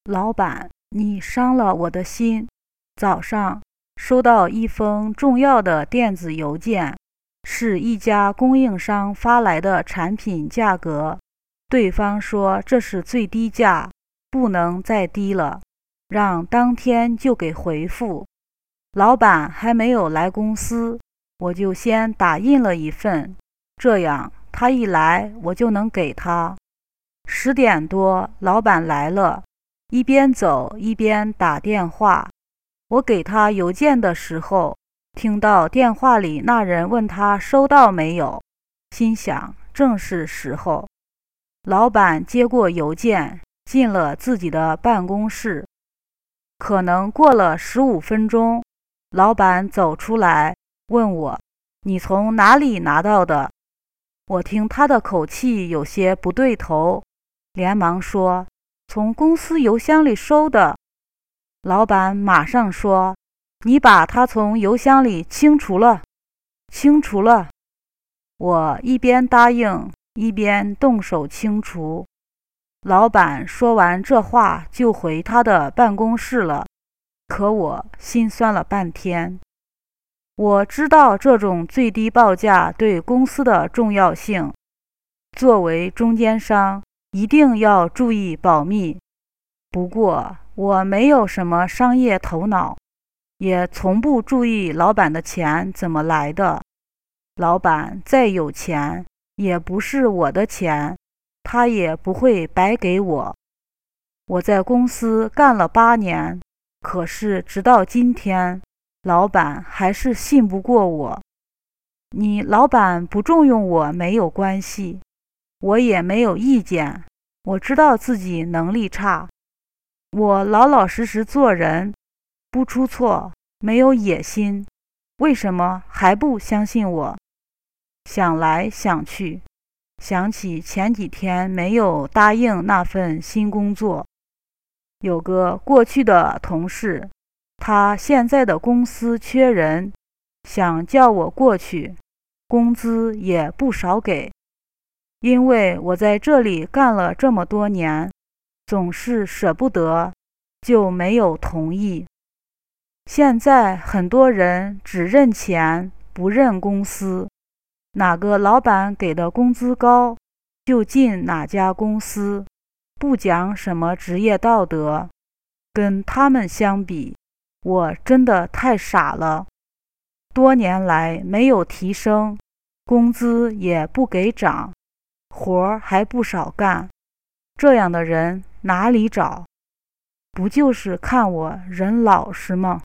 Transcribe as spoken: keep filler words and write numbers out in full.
老板，你伤了我的心。早上收到一封重要的电子邮件，是一家供应商发来的产品价格，对方说这是最低价，不能再低了，让当天就给回复。老板还没有来公司，我就先打印了一份，这样他一来我就能给他。十点多，老板来了，一边走一边打电话。我给他邮件的时候，听到电话里那人问他收到没有，心想正是时候。老板接过邮件，进了自己的办公室。可能过了十五分钟，老板走出来问我：“你从哪里拿到的？”我听他的口气有些不对头，连忙说：“从公司邮箱里收的。”老板马上说：“你把它从邮箱里清除了，清除了。”我一边答应，一边动手清除。老板说完这话就回他的办公室了，可我心酸了半天。我知道这种最低报价对公司的重要性，作为中间商，一定要注意保密。不过我没有什么商业头脑，也从不注意老板的钱怎么来的。老板再有钱，也不是我的钱，他也不会白给我。我在公司干了八年，可是直到今天，老板还是信不过我。你老板不重用我没有关系，我也没有意见，我知道自己能力差。我老老实实做人，不出错，没有野心，为什么还不相信我？想来想去，想起前几天没有答应那份新工作，有个过去的同事，他现在的公司缺人，想叫我过去，工资也不少给。因为我在这里干了这么多年，总是舍不得，就没有同意。现在很多人只认钱，不认公司，哪个老板给的工资高，就进哪家公司，不讲什么职业道德。跟他们相比，我真的太傻了。多年来没有提升，工资也不给涨，活儿还不少干，这样的人哪里找？不就是看我人老实吗？